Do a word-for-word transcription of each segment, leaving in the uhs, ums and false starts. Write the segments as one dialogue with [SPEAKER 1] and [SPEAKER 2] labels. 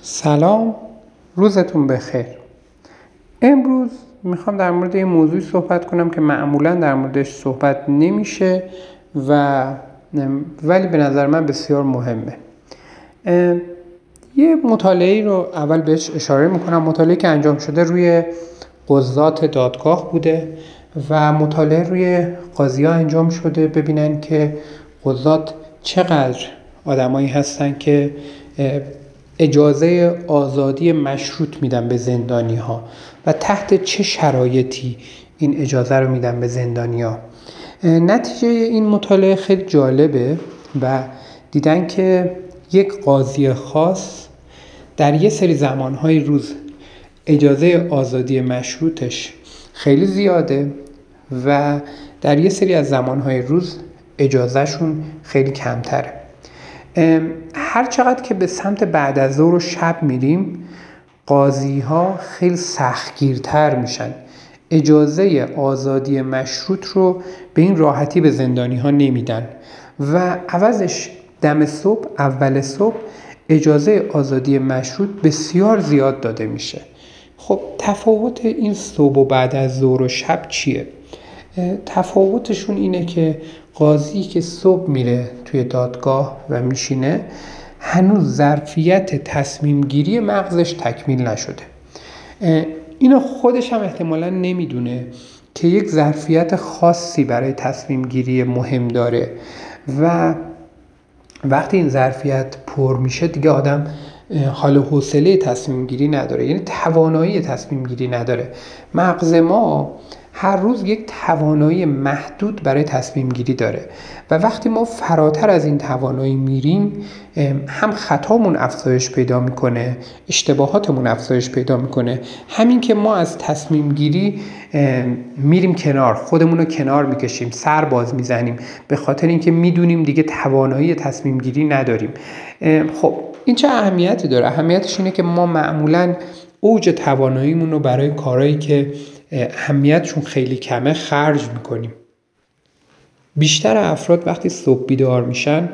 [SPEAKER 1] سلام، روزتون بخیر. امروز میخوام در مورد یه موضوعی صحبت کنم که معمولا در موردش صحبت نمیشه و ولی به نظر من بسیار مهمه. یه مطالعه‌ای رو اول بهش اشاره میکنم، مطالعه‌ای که انجام شده روی قضات دادگاه بوده و مطالعه روی قاضی‌ها انجام شده ببینن که قضات چقدر آدمایی هستن که اجازه آزادی مشروط میدن به زندانی‌ها و تحت چه شرایطی این اجازه رو میدن به زندانی‌ها. نتیجه این مطالعه خیلی جالبه و دیدن که یک قاضی خاص در یه سری زمانهای روز اجازه آزادی مشروطش خیلی زیاده و در یه سری از زمانهای روز اجازهشون خیلی کمتره. هر چقدر که به سمت بعد از ظهر و شب میریم قاضی ها خیلی سختگیرتر میشن، اجازه آزادی مشروط رو به این راحتی به زندانی ها نمیدن و عوضش دم صبح اول صبح اجازه آزادی مشروط بسیار زیاد داده میشه. خب تفاوت این صبح و بعد از ظهر و شب چیه؟ تفاوتشون اینه که قاضی که صبح میره توی دادگاه و میشینه هنوز ظرفیت تصمیم گیری مغزش تکمیل نشده. اینو خودش هم احتمالاً نمیدونه که یک ظرفیت خاصی برای تصمیم گیری مهم داره و وقتی این ظرفیت پر میشه دیگه آدم حال و حوصله تصمیم گیری نداره، یعنی توانایی تصمیم گیری نداره. مغز ما هر روز یک توانایی محدود برای تصمیم گیری داره و وقتی ما فراتر از این توانایی میریم هم خطامون افزایش پیدا میکنه، اشتباهاتمون افزایش پیدا میکنه. همین که ما از تصمیم گیری میریم کنار، خودمون رو کنار میکشیم، سر باز میزنیم به خاطر اینکه میدونیم دیگه توانایی تصمیم گیری نداریم. خب این چه اهمیتی داره؟ اهمیتش اینه که ما معمولاً اوج تواناییمون رو برای کارهایی که اهمیتشون خیلی کمه خرج میکنیم. بیشتر افراد وقتی صبح بیدار میشن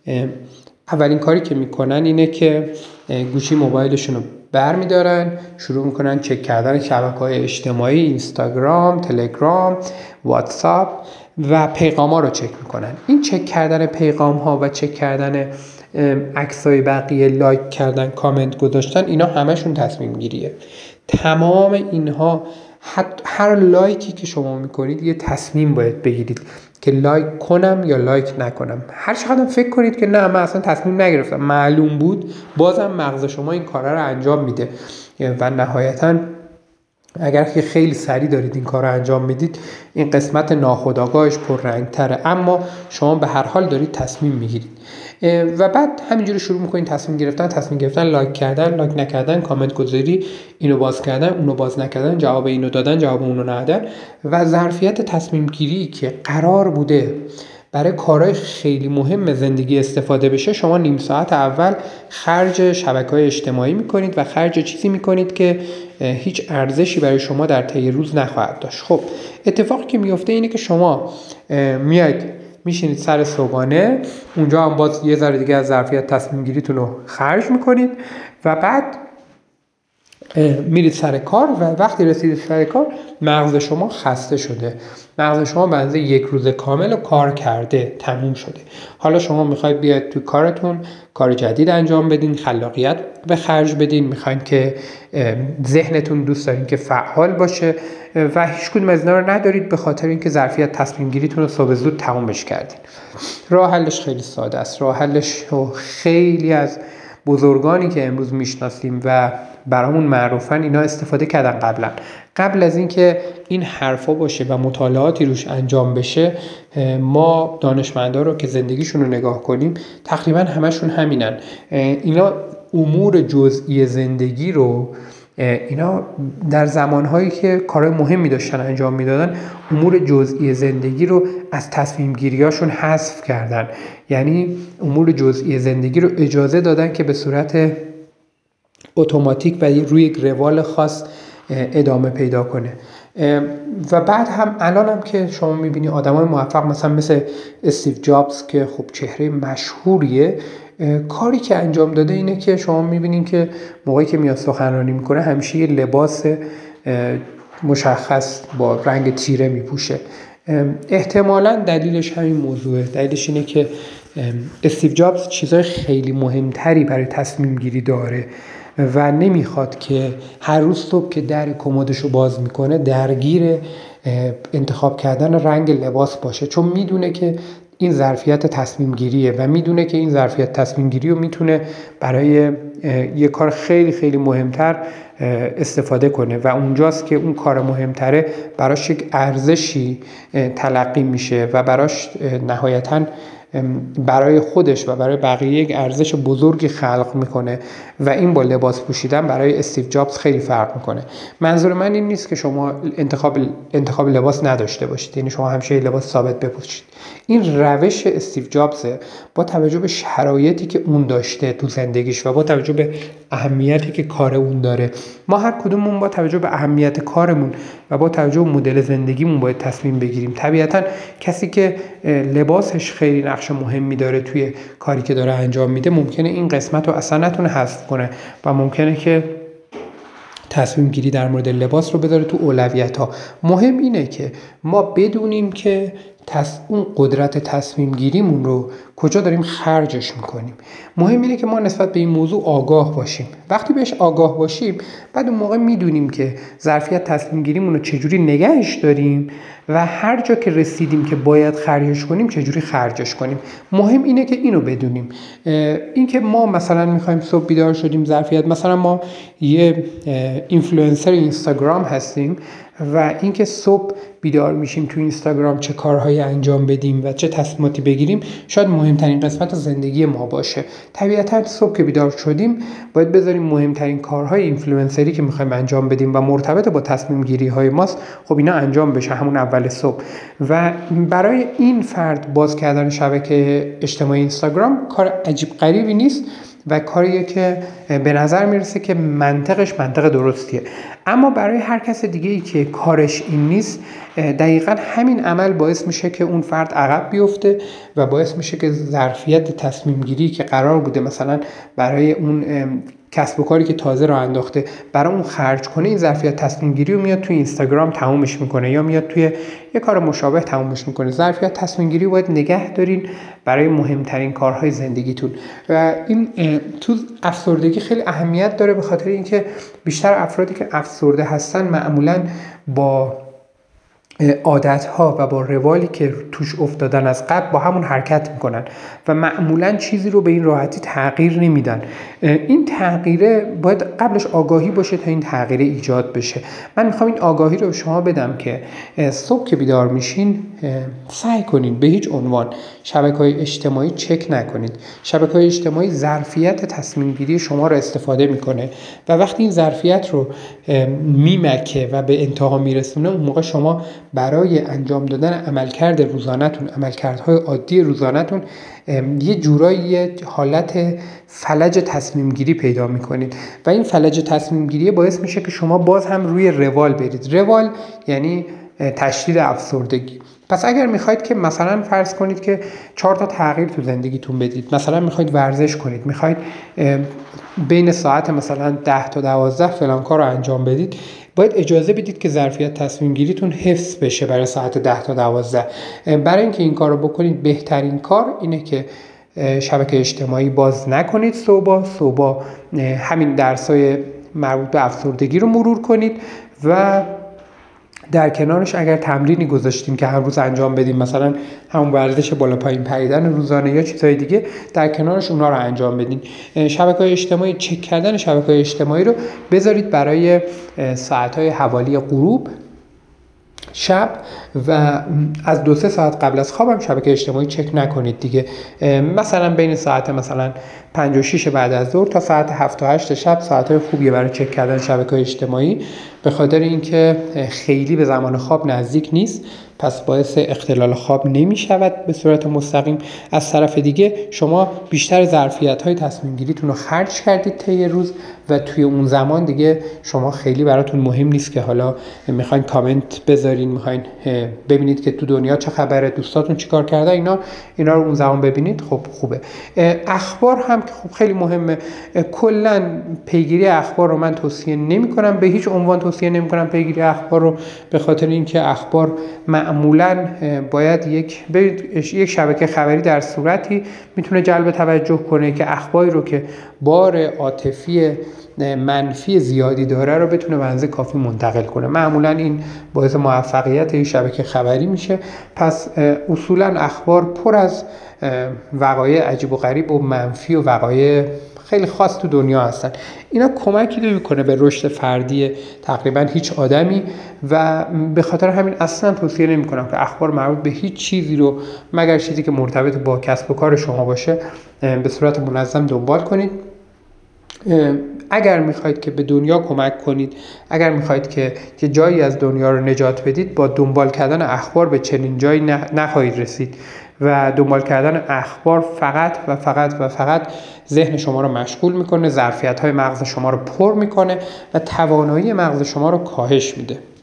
[SPEAKER 1] اولین کاری که میکنن اینه که گوشی موبایلشون رو بر میدارن، شروع میکنن چک کردن شبکه‌های اجتماعی، اینستاگرام، تلگرام، واتساپ و پیغام ها رو چک میکنن. این چک کردن پیغام ها و چک کردن عکسای بقیه، لایک کردن، کامنت گذاشتن، اینا همشون تصمیم گیریه. تمام اینها، هر لایکی که شما میکنید یه تصمیم باید بگیرید که لایک کنم یا لایک نکنم. هر چقدر فکر کنید که نه من اصلا تصمیم نگرفتم، معلوم بود، بازم مغز شما این کارا رو انجام میده و نهایتاً اگر که خیلی سریع دارید این کار رو انجام میدید این قسمت ناخودآگاهش پررنگ‌تره، اما شما به هر حال دارید تصمیم میگیرید و بعد همینجوری شروع میکنید تصمیم گرفتن تصمیم گرفتن لایک کردن، لایک نکردن، کامنت گذاری، اینو باز کردن، اونو باز نکردن، جواب اینو دادن، جواب اونو ندادن و ظرفیت تصمیم گیری که قرار بوده برای کارهای خیلی مهم زندگی استفاده بشه شما نیم ساعت اول خرج شبکه‌های اجتماعی میکنید و خرج چیزی میکنید که هیچ ارزشی برای شما در طی روز نخواهد داشت. خب اتفاقی که میفته اینه که شما میاید میشینید سر صبحانه، اونجا هم باز یه ذره دیگه از ظرفیت تصمیم گیریتون رو خرج میکنید و بعد میرید سر کار و وقتی رسیدید سر کار مغز شما خسته شده، مغز شما به اندازه یک روز کامل کار کرده، تموم شده. حالا شما میخواید بیاید تو کارتون کار جدید انجام بدین، خلاقیت به خرج بدین، میخواین که ذهنتون دوست دارین که فعال باشه و هیچ کدوم از اینا رو ندارید به خاطر اینکه ظرفیت تصمیم گیریتون رو صبح زود تمومش کردین. راه حلش خیلی ساده است. راه حلش خیلی از بزرگانی که امروز میشناسیم و برامون معروفن اینا استفاده کردن قبلا. قبل از اینکه این حرفا باشه و مطالعاتی روش انجام بشه، ما دانشمندا رو که زندگیشون رو نگاه کنیم تقریبا همشون همینن. اینا امور جزئی زندگی رو اینا در زمانهایی که کارهای مهمی داشتن انجام میدادن امور جزئی زندگی رو از تصمیم گیریاشون حذف کردن، یعنی امور جزئی زندگی رو اجازه دادن که به صورت اتوماتیک و روی یک روال خاص ادامه پیدا کنه. و بعد هم الان هم که شما میبینی آدمای موفق مثلا مثل استیو جابز که خب چهره مشهوریه، کاری که انجام داده اینه که شما میبینین که موقعی که میاد سخنرانی میکنه همیشه یه لباس مشخص با رنگ تیره میپوشه. احتمالاً دلیلش همین موضوعه. دلیلش اینه که استیو جابز چیزای خیلی مهمتری برای تصمیم گیری داره و نمیخواد که هر روز صبح که در کمدشو باز میکنه درگیر انتخاب کردن رنگ لباس باشه، چون میدونه که این ظرفیت تصمیم گیریه و میدونه که این ظرفیت تصمیم گیری رو میتونه برای یه کار خیلی خیلی مهمتر استفاده کنه و اونجاست که اون کار مهمتره براش یک ارزشی تلقی میشه و براش نهایتاً برای خودش و برای بقیه یک ارزش بزرگی خلق میکنه و این با لباس پوشیدن برای استیو جابز خیلی فرق میکنه. منظور من این نیست که شما انتخاب انتخاب لباس نداشته باشید، یعنی شما همیشه لباس ثابت بپوشید. این روش استیو جابز با توجه به شرایطی که اون داشته تو زندگیش و با توجه به اهمیتی که کار اون داره، ما هر کدوممون با توجه به اهمیت کارمون و با توجه به مدل زندگیمون باید تصمیم بگیریم. طبیعتاً کسی که لباسش خیلی نقش مهمی داره توی کاری که داره انجام میده ممکنه این قسمت رو اصلا نتونه حذف کنه و ممکنه که تصمیم گیری در مورد لباس رو بذاره تو اولویت ها. مهم اینه که ما بدونیم که تص... اون قدرت تصمیم گیریمون رو کجا داریم خرجش میکنیم. مهم اینه که ما نسبت به این موضوع آگاه باشیم. وقتی بهش آگاه باشیم بعد اون موقع میدونیم که ظرفیت تصمیم گیریمون رو چجوری نگهش داریم و هر جا که رسیدیم که باید خرجش کنیم چجوری خرجش کنیم. مهم اینه که اینو بدونیم. این که ما مثلا میخوایم صبح بیدار شدیم ظرفیت، مثلا ما یه اینفلوئنسر اینستاگرام هستیم و اینکه صبح بیدار میشیم تو اینستاگرام چه کارهایی انجام بدیم و چه تصمیماتی بگیریم شاید مهمترین قسمت زندگی ما باشه. طبیعتاً صبح که بیدار شدیم باید بذاریم مهمترین کارهای اینفلوئنسری که میخوایم انجام بدیم و مرتبط با تصمیم گیری های ماست خب اینا انجام بشه همون اول صبح. و برای این فرد باز کردن شبکه اجتماعی اینستاگرام کار عجیب غریبی نیست و کاریه که به نظر میرسه که منطقش منطق درستیه. اما برای هر کس دیگه ای که کارش این نیست دقیقاً همین عمل باعث میشه که اون فرد عقب بیفته و باعث میشه که ظرفیت تصمیم گیری که قرار بوده مثلا برای اون کسب و کاری که تازه راه انداخته برای اون خرج کنه، این ظرفیت تصمیم گیری رو میاد توی اینستاگرام تمومش میکنه یا میاد توی یه کار مشابه تمومش میکنه. ظرفیت تصمیم گیری باید نگه دارین برای مهمترین کارهای زندگیتون و این تو افسردگی خیلی اهمیت داره به خاطر اینکه بیشتر افرادی که افسرده هستن معمولاً با عادت‌ها و با روالی که توش افتادن از قبل با همون حرکت میکنن و معمولاً چیزی رو به این راحتی تغییر نمیدن. این تغییره باید قبلش آگاهی باشه تا این تغییر ایجاد بشه. من میخوام این آگاهی رو به شما بدم که صبح که بیدار میشین سعی کنین به هیچ عنوان شبکه‌های اجتماعی چک نکنید. شبکه‌های اجتماعی ظرفیت تصمیم گیری شما رو استفاده میکنه و وقتی این ظرفیت رو میمکه و به انتها میرسونه اون موقع شما برای انجام دادن عملکرد روزانه‌تون، عملکردهای عادی روزانه‌تون یه جورایی حالت فلج تصمیم گیری پیدا میکنید و این فلج تصمیم گیری باعث میشه که شما باز هم روی روال برید. روال یعنی تشدید افسردگی. پس اگر میخواید که مثلا فرض کنید که چهار تا تغییر تو زندگیتون بدید، مثلا میخواید ورزش کنید، میخواید بین ساعت مثلا ده تا دوازده فلان کار رو انجام بدید، باید اجازه بدید که ظرفیت تصمیم گیریتون حفظ بشه برای ساعت ده تا دوازده. برای اینکه این کار رو بکنید بهترین کار اینه که شبکه اجتماعی باز نکنید. صبح صبح همین درسای مربوط به افسردگی رو مرور کنید و در کنارش اگر تمرینی گذاشتیم که هر روز انجام بدیم، مثلا همون ورزش بالا پایین پریدن روزانه یا چیزهای دیگه، در کنارش اونا رو انجام بدین. شبکه‌های اجتماعی، چک کردن شبکه‌های اجتماعی رو بذارید برای ساعت‌های حوالی غروب شب و از دو سه ساعت قبل از خوابم شبکه اجتماعی چک نکنید دیگه. مثلا بین ساعت مثلا پنج و شش بعد از ظهر تا ساعت هفت و هشت شب ساعت‌های خوبیه برای چک کردن شبکه‌های اجتماعی، به خاطر اینکه خیلی به زمان خواب نزدیک نیست پس باعث اختلال خواب نمی شود به صورت مستقیم. از طرف دیگه شما بیشتر ظرفیت های تصمیم گیریتون رو خرج کردید طی روز و توی اون زمان دیگه شما خیلی براتون مهم نیست که حالا میخواین کامنت بذارین، میخواین ببینید که تو دنیا چه خبره، دوستاتون چیکار کرده، اینا اینا رو اون زمان ببینید. خب خوبه. اخبار هم که خب خیلی مهمه. کلا پیگیری اخبار رو من توصیه نمی‌کنم، به هیچ عنوان توصیه نمی‌کنم پیگیری اخبار رو، به خاطر اینکه اخبار معمولاً باید یک یک شبکه خبری در صورتی میتونه جلب توجه کنه که اخباری رو که بار عاطفی منفی زیادی داره رو بتونه به اندازه کافی منتقل کنه. معمولا این باعث موفقیت این شبکه خبری میشه. پس اصولا اخبار پر از وقایع عجیب و غریب و منفی و وقایع خیلی خاص تو دنیا هستن. اینا کمکی نمی‌کنه به رشد فردی تقریبا هیچ آدمی و به خاطر همین اصلا توصیه نمی‌کنم که اخبار مربوط به هیچ چیزی رو مگر چیزی که مرتبط با کسب و کار شما باشه به صورت منظم دنبال کنید. اگر میخواید که به دنیا کمک کنید، اگر میخواید که یه جایی از دنیا رو نجات بدید، با دنبال کردن اخبار به چنین جایی نخواهید رسید و دنبال کردن اخبار فقط و فقط و فقط ذهن شما رو مشغول میکنه، ظرفیت‌های مغز شما رو پر میکنه و توانایی مغز شما رو کاهش میده.